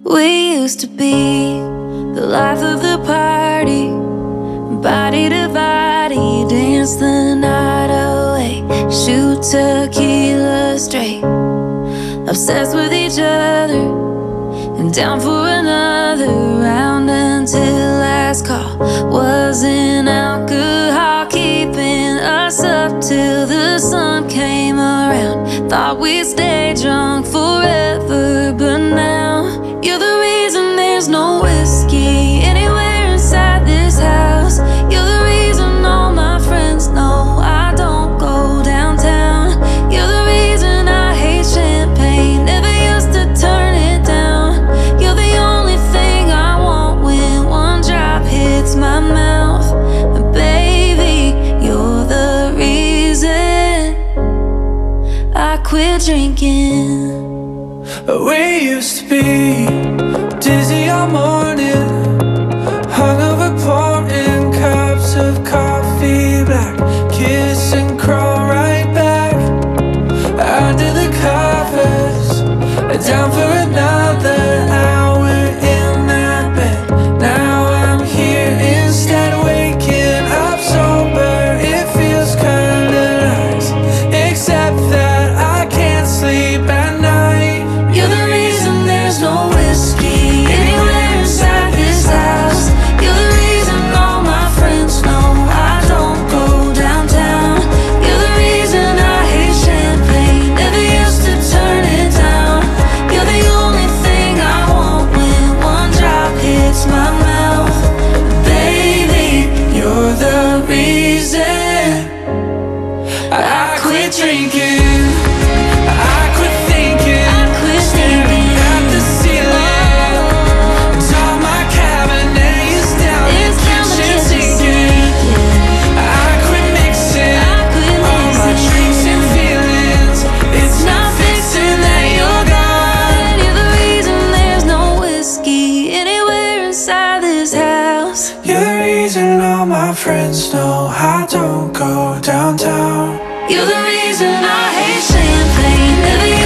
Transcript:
We used to be the life of the party, body to body, dance the night away, shoot tequila straight, obsessed with each other and down for another round until last call. Wasn't alcohol keeping us up till the sun came around. Thought we'd stay drunk forever, but now you're the reason there's no whiskey anywhere inside this house. You're the reason all my friends know I don't go downtown. You're the reason I hate champagne, never used to turn it down. You're the only thing I want when one drop hits my mouth. And baby, you're the reason I quit drinking. We used to be dizzy all morning, hungover pouring cups of coffee black, kiss and crawl right back under the covers, down for another hour in that bed. Now I'm here instead, waking up sober. It feels kinda nice, except that I can't sleep at night. You're the reason there's no whiskey anywhere inside this house. You're the reason all my friends know I don't go downtown. You're the reason I hate champagne, never used to turn it down. You're the only thing I want when one drop hits my mouth. Baby, you're the reason I quit drinking. I quit thinking, staring at the ceiling. All my cabinet is down, the kitchen sinking. I quit mixing all my drinks and feelings. It's not fixing that you're gone. You're the reason there's no whiskey anywhere inside this house. You're the reason all my friends know I don't go downtown. You're the reason I hate champagne, never